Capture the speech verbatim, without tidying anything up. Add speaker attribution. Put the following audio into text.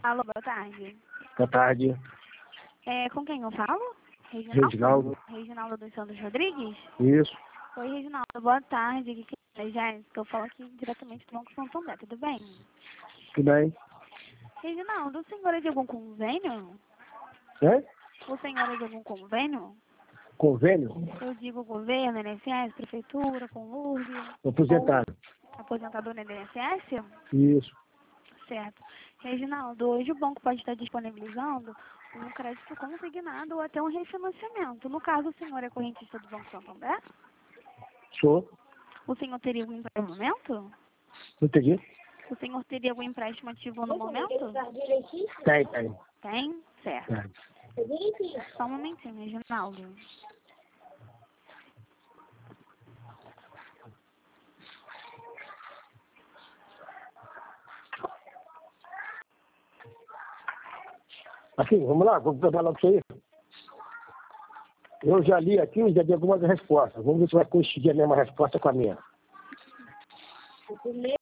Speaker 1: Alô, boa tarde.
Speaker 2: Boa tarde.
Speaker 1: É, com quem eu falo? Reginaldo?
Speaker 2: Reginaldo.
Speaker 1: Reginaldo dos Santos Rodrigues?
Speaker 2: Isso.
Speaker 1: Oi, Reginaldo, boa tarde. Aqui que é a Jéssica. Eu falo aqui diretamente do Banco Santander, tudo bem?
Speaker 2: Tudo bem?
Speaker 1: Reginaldo, o senhor é de algum convênio?
Speaker 2: É?
Speaker 1: O senhor é de algum convênio?
Speaker 2: Convênio?
Speaker 1: Eu digo governo, I N S S, prefeitura, com L U R B.
Speaker 2: Aposentado.
Speaker 1: Aposentador no I N S S?
Speaker 2: Isso.
Speaker 1: Certo. Reginaldo, hoje o banco pode estar disponibilizando um crédito consignado ou até um refinanciamento. No caso, o senhor é correntista do Banco Santander?
Speaker 2: Sou.
Speaker 1: O senhor teria algum empréstimo no momento?
Speaker 2: Não entendi?
Speaker 1: O senhor teria algum empréstimo ativo no momento?
Speaker 2: Tem, tem.
Speaker 1: Tem? Certo.
Speaker 2: Tem.
Speaker 1: Só um momentinho, Reginaldo.
Speaker 2: Aqui, vamos lá, vamos trabalhar com isso aí. Eu já li aqui, já dei algumas respostas. Vamos ver se vai coincidir a mesma resposta com a minha.